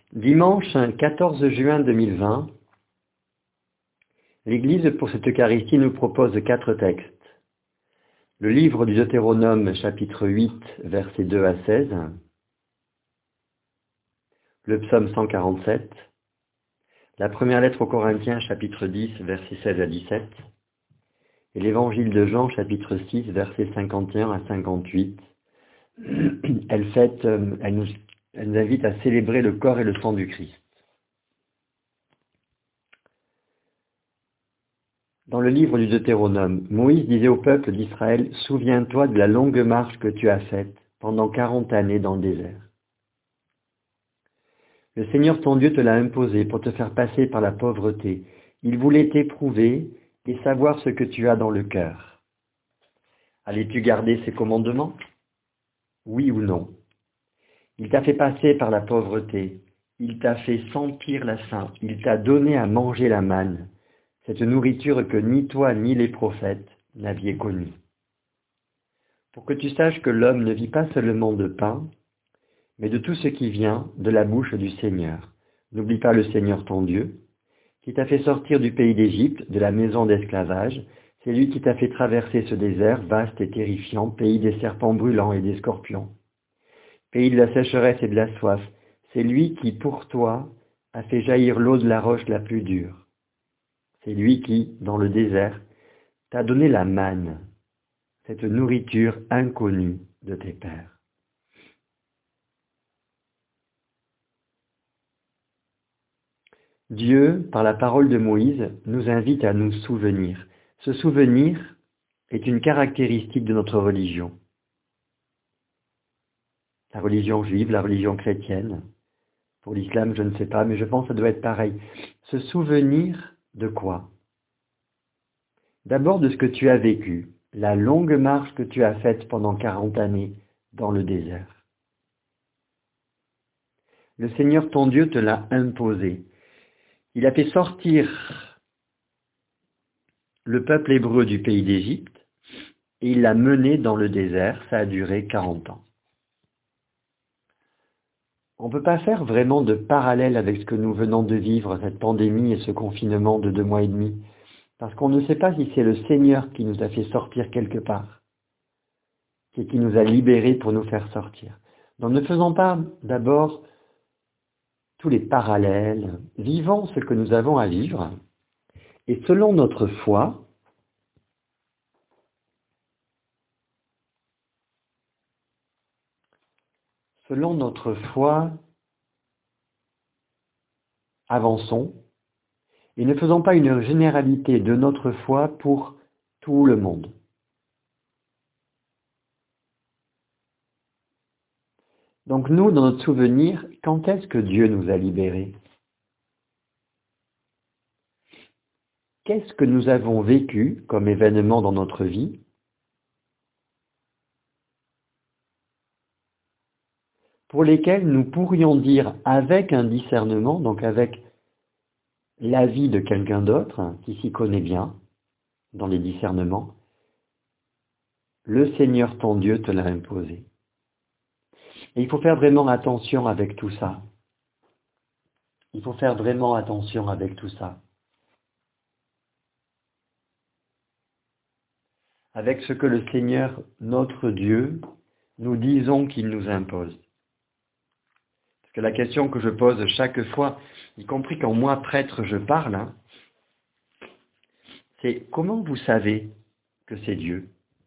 Dimanche 14 juin 2020, l'Église pour cette Eucharistie nous propose 4 textes. Le livre du Deutéronome chapitre 8 versets 2 à 16, le psaume 147, la première lettre aux Corinthiens chapitre 10 versets 16 à 17 et l'évangile de Jean chapitre 6 versets 51 à 58. Elle nous invite à célébrer le corps et le sang du Christ. Dans le livre du Deutéronome, Moïse disait au peuple d'Israël, « Souviens-toi de la longue marche que tu as faite pendant 40 années dans le désert. Le Seigneur ton Dieu te l'a imposé pour te faire passer par la pauvreté. Il voulait t'éprouver et savoir ce que tu as dans le cœur. Allais-tu garder ses commandements? Oui ou non? Il t'a fait passer par la pauvreté. Il t'a fait sentir la faim. Il t'a donné à manger la manne. Cette nourriture que ni toi ni les prophètes n'aviez connue. Pour que tu saches que l'homme ne vit pas seulement de pain, mais de tout ce qui vient de la bouche du Seigneur. N'oublie pas le Seigneur ton Dieu, qui t'a fait sortir du pays d'Égypte, de la maison d'esclavage. C'est lui qui t'a fait traverser ce désert vaste et terrifiant, pays des serpents brûlants et des scorpions, pays de la sécheresse et de la soif. C'est lui qui, pour toi, a fait jaillir l'eau de la roche la plus dure. C'est lui qui, dans le désert, t'a donné la manne, cette nourriture inconnue de tes pères. Dieu, par la parole de Moïse, nous invite à nous souvenir. Ce souvenir est une caractéristique de notre religion. La religion juive, la religion chrétienne. Pour l'islam, je ne sais pas, mais je pense que ça doit être pareil. Se souvenir de quoi? D'abord de ce que tu as vécu, la longue marche que tu as faite pendant 40 années dans le désert. Le Seigneur ton Dieu te l'a imposé. Il a fait sortir le peuple hébreu du pays d'Égypte et il l'a mené dans le désert. Ça a duré 40 ans. On ne peut pas faire vraiment de parallèle avec ce que nous venons de vivre, cette pandémie et ce confinement de 2 mois et demi, parce qu'on ne sait pas si c'est le Seigneur qui nous a fait sortir quelque part, et qui nous a libérés pour nous faire sortir. Donc ne faisons pas d'abord tous les parallèles, vivons ce que nous avons à vivre, et selon notre foi, avançons, et ne faisons pas une généralité de notre foi pour tout le monde. Donc nous, dans notre souvenir, quand est-ce que Dieu nous a libérés? Qu'est-ce que nous avons vécu comme événement dans notre vie pour lesquels nous pourrions dire avec un discernement, donc avec l'avis de quelqu'un d'autre qui s'y connaît bien dans les discernements, le Seigneur ton Dieu te l'a imposé. Et il faut faire vraiment attention avec tout ça. Il faut faire vraiment attention avec tout ça. Avec ce que le Seigneur, notre Dieu, nous disons qu'il nous impose. Parce que la question que je pose chaque fois, y compris quand moi, prêtre, je parle, c'est comment vous savez que c'est Dieu?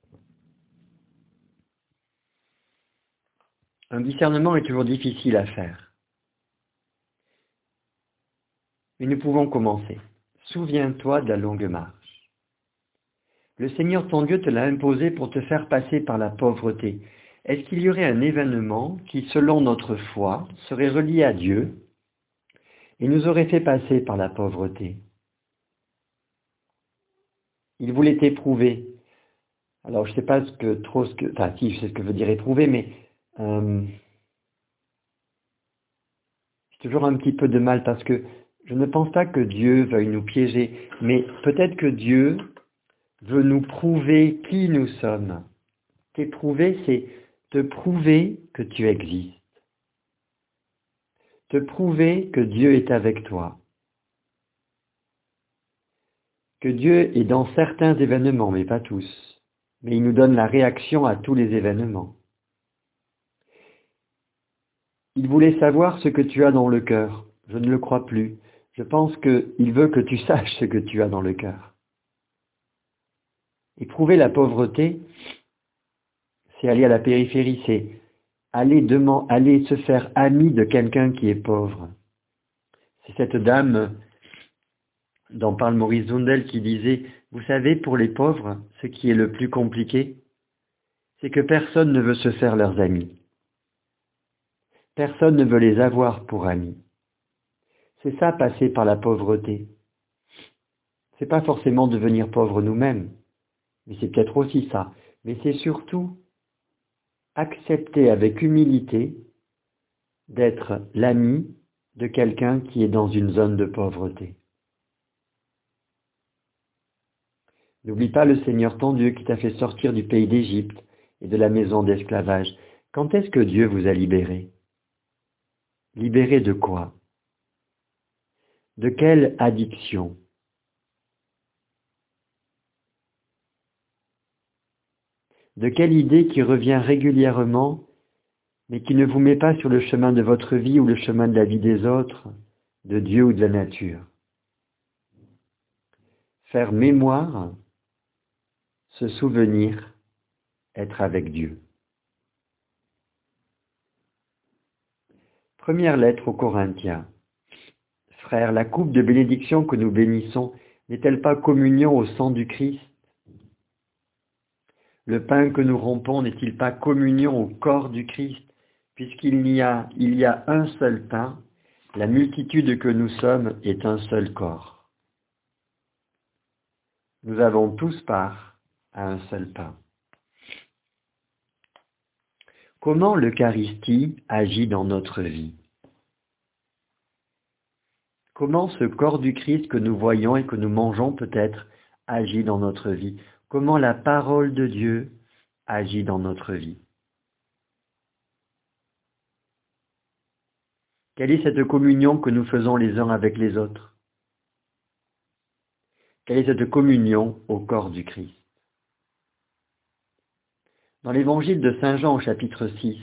Un discernement est toujours difficile à faire. Mais nous pouvons commencer. Souviens-toi de la longue marche. Le Seigneur ton Dieu te l'a imposé pour te faire passer par la pauvreté. Est-ce qu'il y aurait un événement qui, selon notre foi, serait relié à Dieu et nous aurait fait passer par la pauvreté? Il voulait t'éprouver. Alors, je ne sais pas enfin, si, je sais ce que veut dire éprouver, mais j'ai toujours un petit peu de mal parce que je ne pense pas que Dieu veuille nous piéger, mais peut-être que Dieu veut nous prouver qui nous sommes. T'éprouver, c'est te prouver que tu existes. te prouver que Dieu est avec toi, que Dieu est dans certains événements, mais pas tous, mais il nous donne la réaction à tous les événements. Il voulait savoir ce que tu as dans le cœur. Je ne le crois plus. Je pense qu'il veut que tu saches ce que tu as dans le cœur. Éprouver la pauvreté, c'est aller à la périphérie, c'est aller se faire ami de quelqu'un qui est pauvre. C'est cette dame dont parle Maurice Zundel qui disait, vous savez, pour les pauvres, ce qui est le plus compliqué, c'est que personne ne veut se faire leurs amis. Personne ne veut les avoir pour amis. C'est ça, passer par la pauvreté. C'est pas forcément devenir pauvre nous-mêmes, mais c'est peut-être aussi ça. Mais c'est surtout accepter avec humilité d'être l'ami de quelqu'un qui est dans une zone de pauvreté. N'oublie pas le Seigneur ton Dieu qui t'a fait sortir du pays d'Égypte et de la maison d'esclavage. Quand est-ce que Dieu vous a libéré? Libéré de quoi? De quelle addiction? De quelle idée qui revient régulièrement, mais qui ne vous met pas sur le chemin de votre vie ou le chemin de la vie des autres, de Dieu ou de la nature? Faire mémoire, se souvenir, être avec Dieu. Première lettre aux Corinthiens. Frères, la coupe de bénédiction que nous bénissons n'est-elle pas communion au sang du Christ? Le pain que nous rompons n'est-il pas communion au corps du Christ? Puisqu'il y a un seul pain, la multitude que nous sommes est un seul corps. Nous avons tous part à un seul pain. Comment l'Eucharistie agit dans notre vie? Comment ce corps du Christ que nous voyons et que nous mangeons peut-être agit dans notre vie? Comment la parole de Dieu agit dans notre vie? Quelle est cette communion que nous faisons les uns avec les autres? Quelle est cette communion au corps du Christ? Dans l'évangile de Saint Jean au chapitre 6,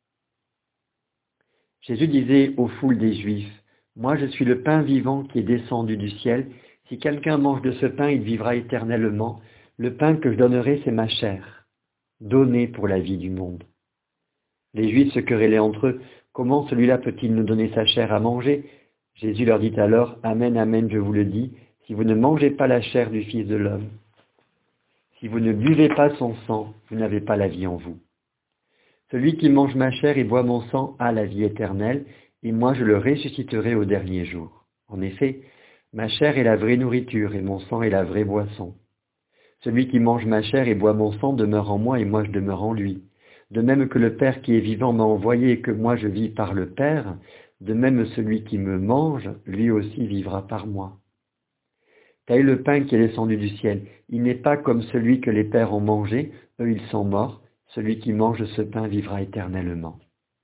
Jésus disait aux foules des Juifs, « Moi je suis le pain vivant qui est descendu du ciel. Si quelqu'un mange de ce pain, il vivra éternellement. Le pain que je donnerai, c'est ma chair, donnée pour la vie du monde. » Les Juifs se querellaient entre eux. Comment celui-là peut-il nous donner sa chair à manger? Jésus leur dit alors, « Amen, amen, je vous le dis, si vous ne mangez pas la chair du Fils de l'homme, si vous ne buvez pas son sang, vous n'avez pas la vie en vous. Celui qui mange ma chair et boit mon sang a la vie éternelle, et moi je le ressusciterai au dernier jour. En effet, ma chair est la vraie nourriture, et mon sang est la vraie boisson. Celui qui mange ma chair et boit mon sang demeure en moi, et moi je demeure en lui. De même que le Père qui est vivant m'a envoyé, et que moi je vis par le Père, de même celui qui me mange, lui aussi vivra par moi. Tel est le pain qui est descendu du ciel. Il n'est pas comme celui que les pères ont mangé, eux ils sont morts. Celui qui mange ce pain vivra éternellement.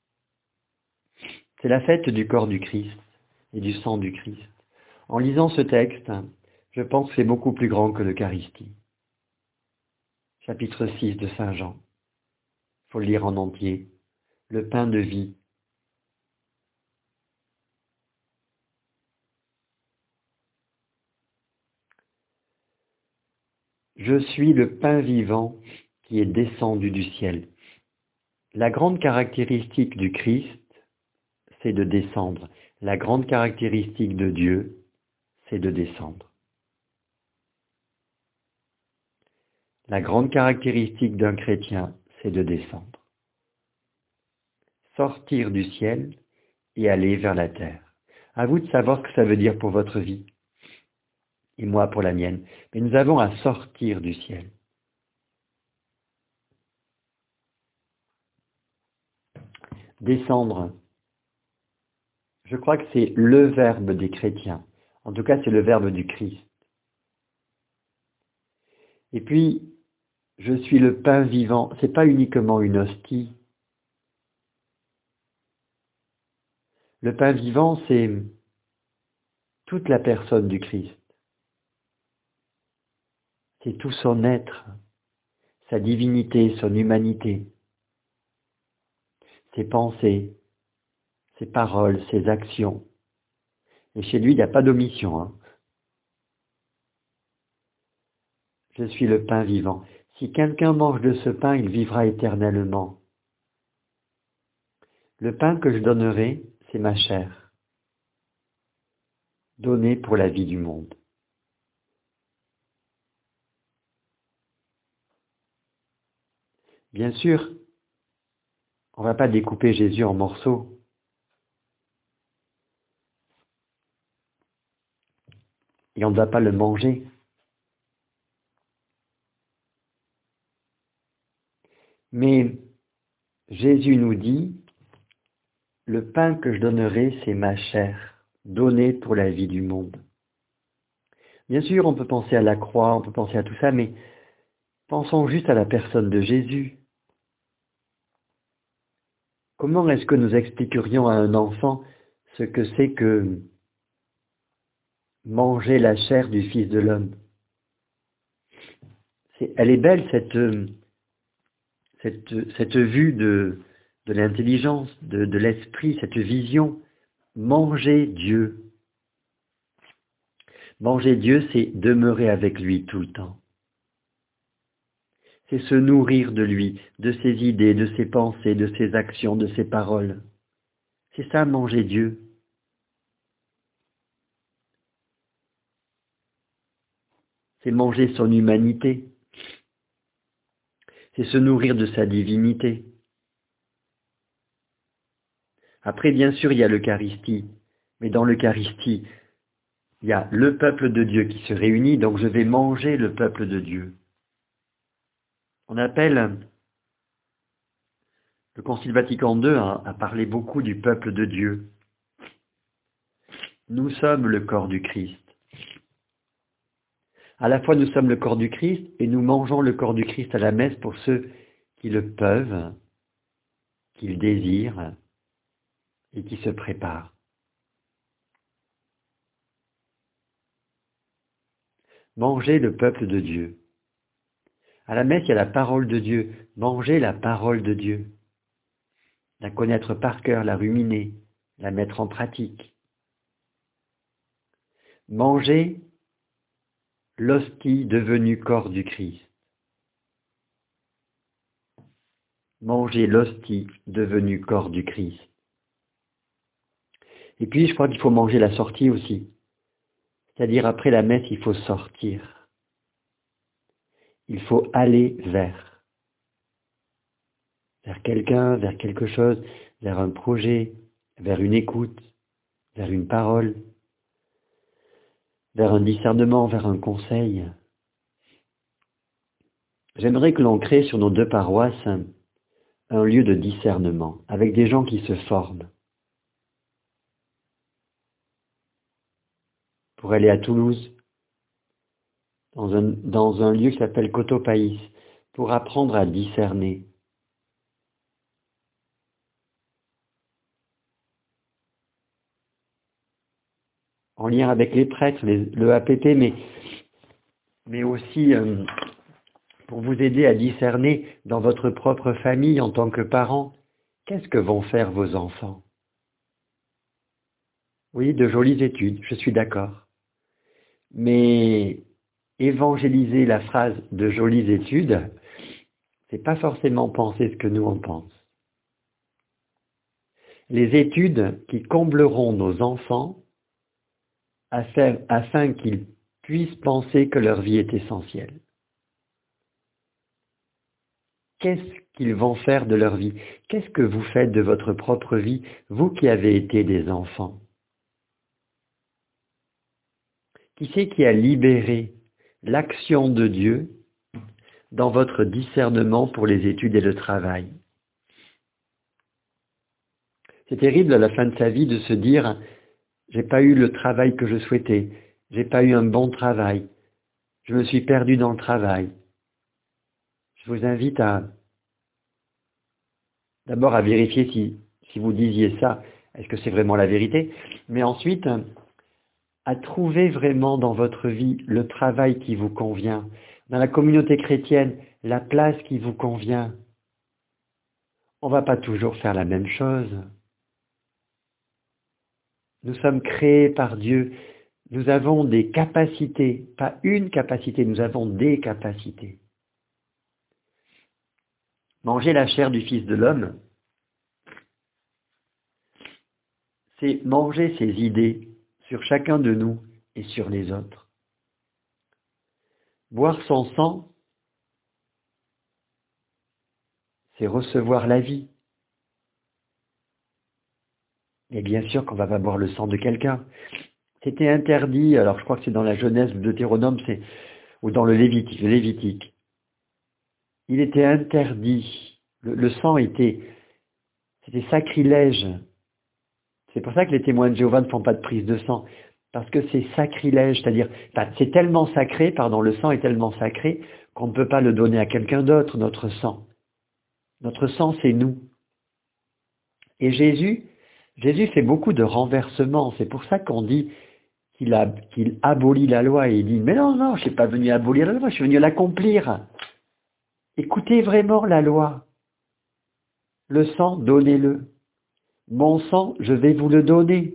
C'est la fête du corps du Christ et du sang du Christ. En lisant ce texte, je pense que c'est beaucoup plus grand que l'Eucharistie. Chapitre 6 de Saint Jean. Il faut le lire en entier. Le pain de vie. Je suis le pain vivant qui est descendu du ciel. La grande caractéristique du Christ, c'est de descendre. La grande caractéristique de Dieu, c'est de descendre. La grande caractéristique d'un chrétien, c'est de descendre. Sortir du ciel et aller vers la terre. À vous de savoir ce que ça veut dire pour votre vie, et moi pour la mienne. Mais nous avons à sortir du ciel. Descendre, je crois que c'est le verbe des chrétiens. En tout cas, c'est le verbe du Christ. Et puis, je suis le pain vivant. C'est pas uniquement une hostie. Le pain vivant, c'est toute la personne du Christ. C'est tout son être, sa divinité, son humanité, ses pensées, ses paroles, ses actions. Et chez lui, il n'y a pas d'omission. Hein. Je suis le pain vivant. Si quelqu'un mange de ce pain, il vivra éternellement. Le pain que je donnerai, c'est ma chair, donnée pour la vie du monde. Bien sûr, on ne va pas découper Jésus en morceaux. Et on ne va pas le manger. Mais Jésus nous dit, le pain que je donnerai, c'est ma chair, donnée pour la vie du monde. Bien sûr, on peut penser à la croix, on peut penser à tout ça, mais pensons juste à la personne de Jésus. Comment est-ce que nous expliquerions à un enfant ce que c'est que manger la chair du Fils de l'homme? Elle est belle, cette vue de l'intelligence, de l'esprit, cette vision. Manger Dieu. Manger Dieu, c'est demeurer avec lui tout le temps. C'est se nourrir de lui, de ses idées, de ses pensées, de ses actions, de ses paroles. C'est ça, manger Dieu. C'est manger son humanité. C'est se nourrir de sa divinité. Après, bien sûr, il y a l'Eucharistie. Mais dans l'Eucharistie, il y a le peuple de Dieu qui se réunit, donc je vais manger le peuple de Dieu. On appelle, le Concile Vatican II a parlé beaucoup du peuple de Dieu. Nous sommes le corps du Christ. À la fois nous sommes le corps du Christ et nous mangeons le corps du Christ à la messe pour ceux qui le peuvent, qui le désirent et qui se préparent. Manger le peuple de Dieu. À la messe, il y a la parole de Dieu. Manger la parole de Dieu. La connaître par cœur, la ruminer, la mettre en pratique. Manger l'hostie devenue corps du Christ. Manger l'hostie devenue corps du Christ. Et puis, je crois qu'il faut manger la sortie aussi. C'est-à-dire, après la messe, il faut sortir. Il faut aller vers quelqu'un, vers quelque chose, vers un projet, vers une écoute, vers une parole, vers un discernement, vers un conseil. J'aimerais que l'on crée sur nos 2 paroisses un lieu de discernement, avec des gens qui se forment. Pour aller à Toulouse, dans un lieu qui s'appelle Cotopaïs, pour apprendre à discerner. En lien avec les prêtres, le APP, mais aussi pour vous aider à discerner dans votre propre famille en tant que parent, qu'est-ce que vont faire vos enfants? Oui, de jolies études, je suis d'accord. Mais évangéliser la phrase de jolies études, c'est pas forcément penser ce que nous on pense. Les études qui combleront nos enfants afin qu'ils puissent penser que leur vie est essentielle. Qu'est-ce qu'ils vont faire de leur vie? Qu'est-ce que vous faites de votre propre vie, vous qui avez été des enfants? Qui c'est qui a libéré l'action de Dieu dans votre discernement pour les études et le travail? C'est terrible à la fin de sa vie de se dire « j'ai pas eu le travail que je souhaitais, j'ai pas eu un bon travail, je me suis perdu dans le travail ». Je vous invite d'abord à vérifier si vous disiez ça, Est-ce que c'est vraiment la vérité? Mais ensuite, à trouver vraiment dans votre vie le travail qui vous convient, dans la communauté chrétienne, la place qui vous convient. On ne va pas toujours faire la même chose. Nous sommes créés par Dieu. Nous avons des capacités, pas une capacité, nous avons des capacités. Manger la chair du Fils de l'homme, c'est manger ses idées sur chacun de nous et sur les autres. Boire son sang, c'est recevoir la vie. Et bien sûr qu'on ne va pas boire le sang de quelqu'un. C'était interdit, alors je crois que c'est dans la Genèse, le Deutéronome, ou dans le Lévitique. Il était interdit. Le sang c'était sacrilège. C'est pour ça que les témoins de Jéhovah ne font pas de prise de sang. Parce que c'est sacrilège, c'est-à-dire, c'est tellement sacré, le sang est tellement sacré qu'on ne peut pas le donner à quelqu'un d'autre, notre sang. Notre sang, c'est nous. Et Jésus fait beaucoup de renversements. C'est pour ça qu'on dit qu'il abolit la loi. Et il dit, mais non, je ne suis pas venu abolir la loi, je suis venu l'accomplir. Écoutez vraiment la loi. Le sang, donnez-le. Mon sang, je vais vous le donner.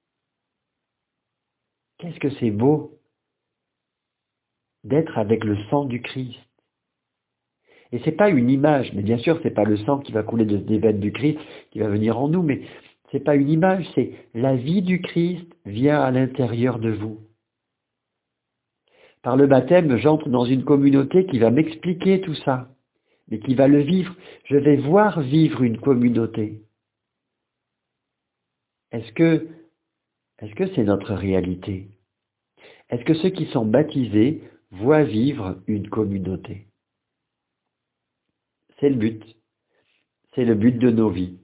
Qu'est-ce que c'est beau d'être avec le sang du Christ. Et c'est pas une image, mais bien sûr, c'est pas le sang qui va couler des veines du Christ qui va venir en nous, mais c'est pas une image, c'est la vie du Christ vient à l'intérieur de vous. Par le baptême, j'entre dans une communauté qui va m'expliquer tout ça, mais qui va le vivre. Je vais voir vivre une communauté. Est-ce que c'est notre réalité? Est-ce que ceux qui sont baptisés voient vivre une communauté? C'est le but. C'est le but de nos vies.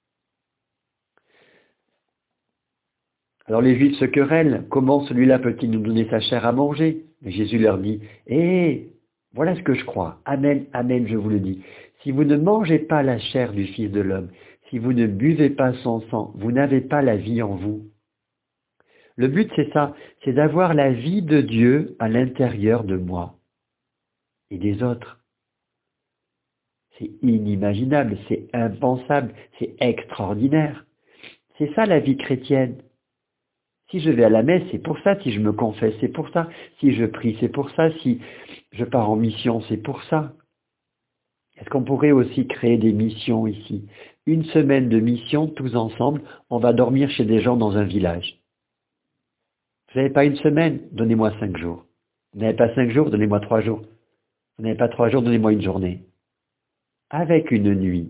Alors les Juifs se querellent. Comment celui-là peut-il nous donner sa chair à manger? Mais Jésus leur dit, voilà ce que je crois. Amen, amen, je vous le dis. Si vous ne mangez pas la chair du Fils de l'homme, si vous ne buvez pas son sang, vous n'avez pas la vie en vous. Le but, c'est ça, c'est d'avoir la vie de Dieu à l'intérieur de moi et des autres. C'est inimaginable, c'est impensable, c'est extraordinaire. C'est ça la vie chrétienne. Si je vais à la messe, c'est pour ça. Si je me confesse, c'est pour ça. Si je prie, c'est pour ça. Si je pars en mission, c'est pour ça. Est-ce qu'on pourrait aussi créer des missions ici? Une semaine de mission, tous ensemble, on va dormir chez des gens dans un village. Vous n'avez pas une semaine? Donnez-moi 5 jours. Vous n'avez pas 5 jours? Donnez-moi 3 jours. Vous n'avez pas 3 jours? Donnez-moi une journée. Avec une nuit.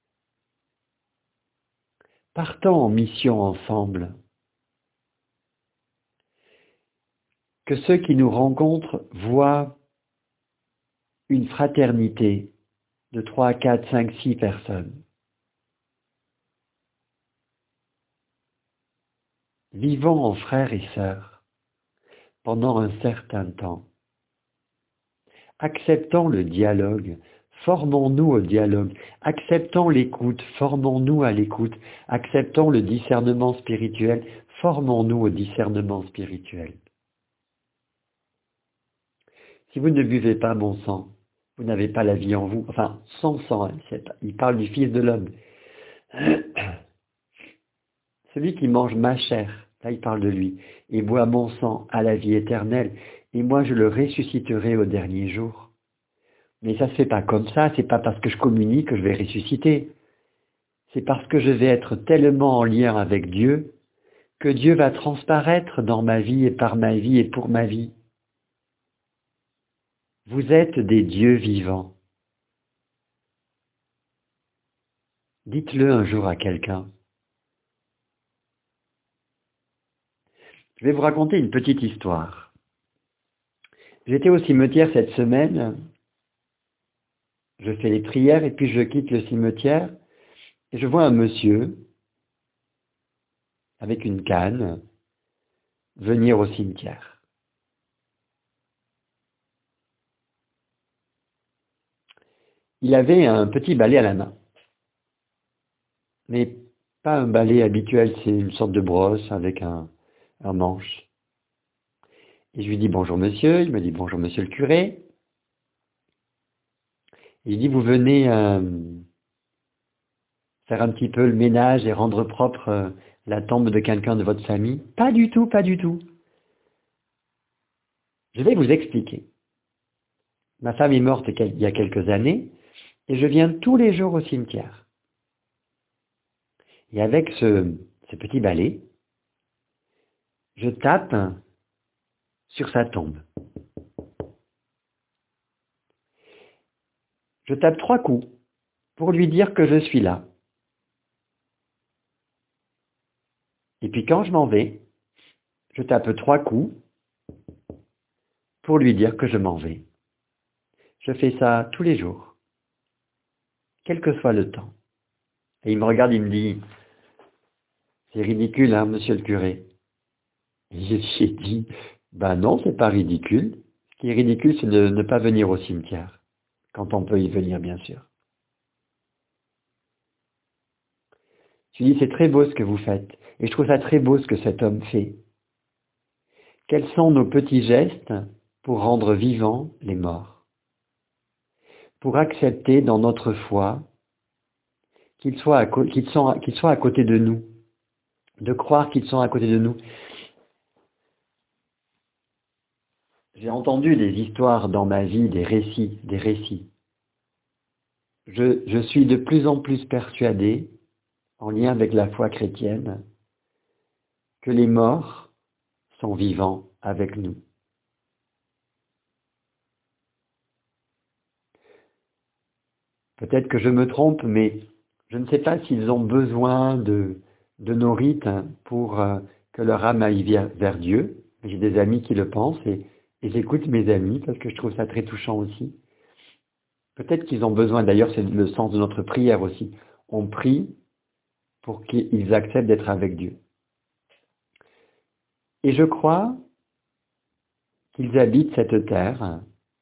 Partons en mission ensemble. Que ceux qui nous rencontrent voient une fraternité de 3, 4, 5, 6 personnes. Vivons en frères et sœurs pendant un certain temps. Acceptons le dialogue, formons-nous au dialogue. Acceptons l'écoute, formons-nous à l'écoute. Acceptons le discernement spirituel, formons-nous au discernement spirituel. Si vous ne buvez pas mon sang, vous n'avez pas la vie en vous. Enfin, son sang, il parle du Fils de l'homme. Celui qui mange ma chair, là il parle de lui, et boit mon sang à la vie éternelle, et moi je le ressusciterai au dernier jour. Mais ça ne se fait pas comme ça, c'est pas parce que je communique que je vais ressusciter. C'est parce que je vais être tellement en lien avec Dieu, que Dieu va transparaître dans ma vie et par ma vie et pour ma vie. Vous êtes des dieux vivants. Dites-le un jour à quelqu'un. Je vais vous raconter une petite histoire. J'étais au cimetière cette semaine, je fais les prières et puis je quitte le cimetière et je vois un monsieur avec une canne venir au cimetière. Il avait un petit balai à la main, mais pas un balai habituel, c'est une sorte de brosse avec un manche. Et je lui dis bonjour monsieur, il me dit bonjour monsieur le curé. Et il dit vous venez faire un petit peu le ménage et rendre propre la tombe de quelqu'un de votre famille? Pas du tout, pas du tout. Je vais vous expliquer. Ma femme est morte il y a quelques années et je viens tous les jours au cimetière. Et avec ce petit balai, je tape sur sa tombe. Je tape 3 coups pour lui dire que je suis là. Et puis quand je m'en vais, je tape 3 coups pour lui dire que je m'en vais. Je fais ça tous les jours, quel que soit le temps. Et il me regarde, il me dit, c'est ridicule, hein, monsieur le curé. Et j'ai dit, ben non, c'est pas ridicule. Ce qui est ridicule, c'est de ne pas venir au cimetière, quand on peut y venir, bien sûr. Je lui dis, c'est très beau ce que vous faites, et je trouve ça très beau ce que cet homme fait. Quels sont nos petits gestes pour rendre vivants les morts? Pour accepter dans notre foi qu'ils soient à côté de nous, de croire qu'ils sont à côté de nous. J'ai entendu des histoires dans ma vie, des récits. Je suis de plus en plus persuadé, en lien avec la foi chrétienne, que les morts sont vivants avec nous. Peut-être que je me trompe, mais je ne sais pas s'ils ont besoin de nos rites pour que leur âme aille vers Dieu. J'ai des amis qui le pensent et j'écoute mes amis parce que je trouve ça très touchant aussi. Peut-être qu'ils ont besoin, d'ailleurs c'est le sens de notre prière aussi. On prie pour qu'ils acceptent d'être avec Dieu. Et je crois qu'ils habitent cette terre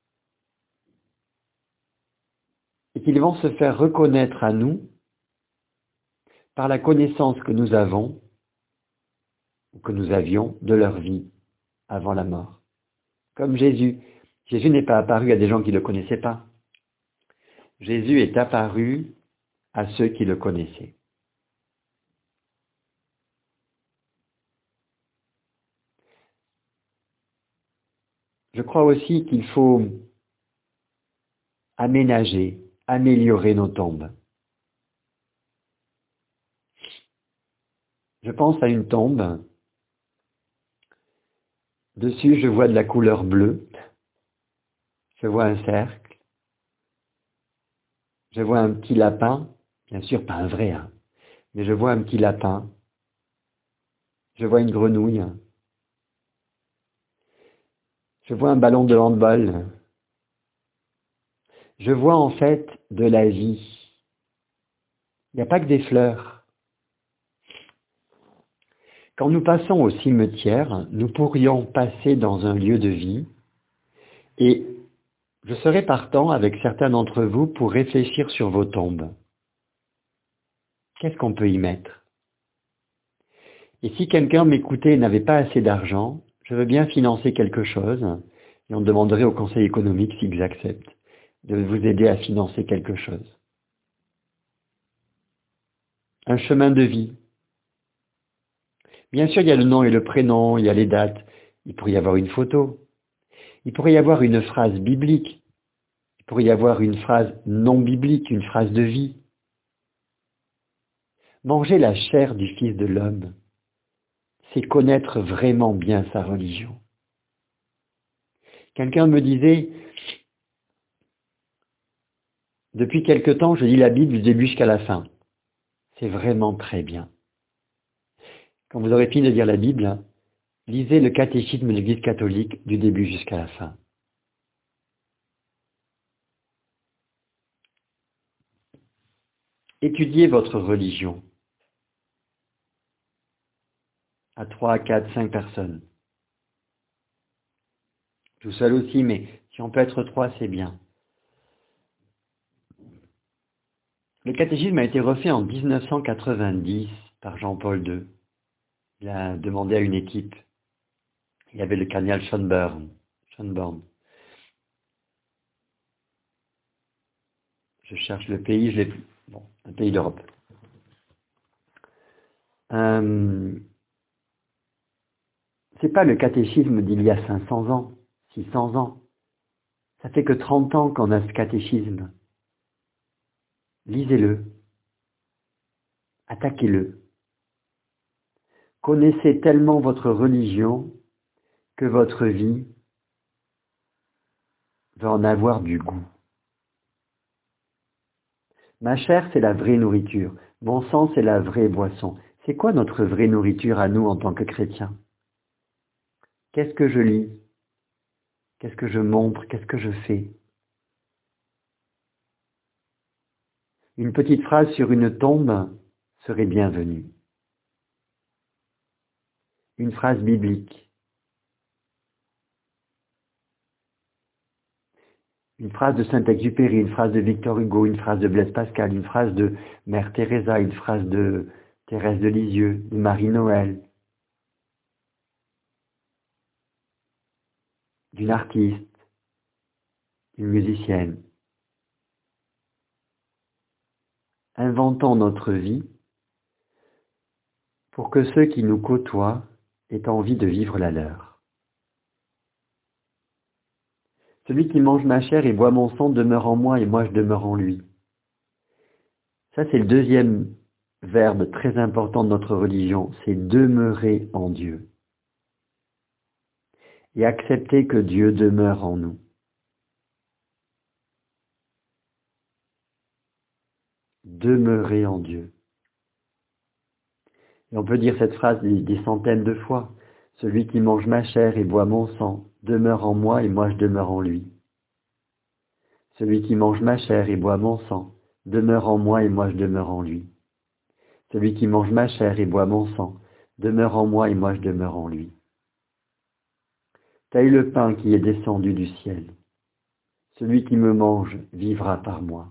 et qu'ils vont se faire reconnaître à nous par la connaissance que nous avons, ou que nous avions, de leur vie avant la mort. Comme Jésus. Jésus n'est pas apparu à des gens qui ne le connaissaient pas. Jésus est apparu à ceux qui le connaissaient. Je crois aussi qu'il faut aménager, améliorer nos tombes. Je pense à une tombe. Dessus, je vois de la couleur bleue. Je vois un cercle. Je vois un petit lapin. Bien sûr, pas un vrai, hein, mais je vois un petit lapin. Je vois une grenouille. Je vois un ballon de handball. Je vois en fait de la vie. Il n'y a pas que des fleurs. Quand nous passons au cimetière, nous pourrions passer dans un lieu de vie et je serai partant avec certains d'entre vous pour réfléchir sur vos tombes. Qu'est-ce qu'on peut y mettre? Et si quelqu'un m'écoutait et n'avait pas assez d'argent, je veux bien financer quelque chose et on demanderait au Conseil économique s'ils acceptent de vous aider à financer quelque chose. Un chemin de vie. Bien sûr, il y a le nom et le prénom, il y a les dates. Il pourrait y avoir une photo. Il pourrait y avoir une phrase biblique. Il pourrait y avoir une phrase non biblique, une phrase de vie. Manger la chair du Fils de l'homme, c'est connaître vraiment bien sa religion. Quelqu'un me disait, depuis quelque temps, je lis la Bible du début jusqu'à la fin. C'est vraiment très bien. Quand vous aurez fini de lire la Bible, lisez le catéchisme de l'Église catholique du début jusqu'à la fin. Étudiez votre religion à 3, 4, 5 personnes. Tout seul aussi, mais si on peut être 3, c'est bien. Le catéchisme a été refait en 1990 par Jean-Paul II. Il a demandé à une équipe. Il y avait le cardinal Schönborn. Je cherche le pays, je l'ai plus. Bon, un pays d'Europe. C'est pas le catéchisme d'il y a 500 ans, 600 ans. Ça fait que 30 ans qu'on a ce catéchisme. Lisez-le. Attaquez-le. Connaissez tellement votre religion que votre vie va en avoir du goût. Ma chair, c'est la vraie nourriture. Mon sang, c'est la vraie boisson. C'est quoi notre vraie nourriture à nous en tant que chrétiens? Qu'est-ce que je lis? Qu'est-ce que je montre? Qu'est-ce que je fais? Une petite phrase sur une tombe serait bienvenue. Une phrase biblique. Une phrase de Saint-Exupéry, une phrase de Victor Hugo, une phrase de Blaise Pascal, une phrase de Mère Teresa, une phrase de Thérèse de Lisieux, de Marie-Noël, d'une artiste, d'une musicienne. Inventons notre vie pour que ceux qui nous côtoient aient envie de vivre la leur. Celui qui mange ma chair et boit mon sang demeure en moi et moi je demeure en lui. Ça, c'est le deuxième verbe très important de notre religion, c'est demeurer en Dieu. Et accepter que Dieu demeure en nous. Demeurer en Dieu. Et on peut dire cette phrase des centaines de fois. Celui qui mange ma chair et boit mon sang demeure en moi et moi je demeure en lui. Celui qui mange ma chair et boit mon sang demeure en moi et moi je demeure en lui. Celui qui mange ma chair et boit mon sang demeure en moi et moi je demeure en lui. Tel le pain qui est descendu du ciel. Celui qui me mange vivra par moi.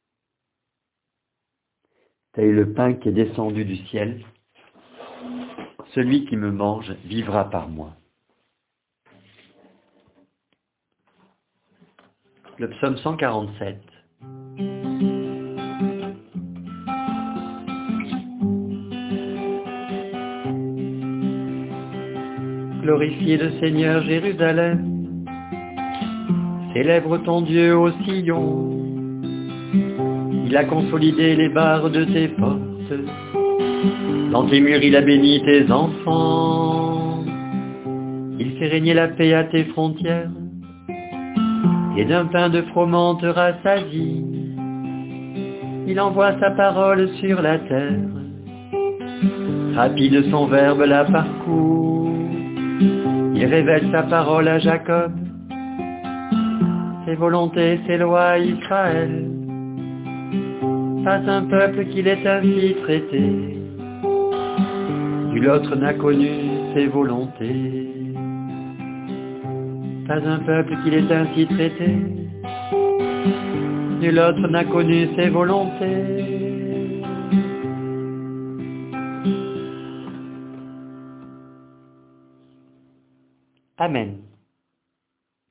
Tel le pain qui est descendu du ciel. Celui qui me mange vivra par moi. Le psaume 147. Glorifiez le Seigneur Jérusalem, célèbre ton Dieu au Sion. Il a consolidé les barres de tes portes, dans tes murs il a béni tes enfants. Il fait régner la paix à tes frontières, et d'un pain de froment te rassasie. Il envoie sa parole sur la terre, rapide son verbe la parcourt. Il révèle sa parole à Jacob, ses volontés, ses lois à Israël. Pas un peuple qu'il ait ainsi traité, nul autre n'a connu ses volontés. Pas un peuple qu'il ait ainsi traité, nul autre n'a connu ses volontés. Amen.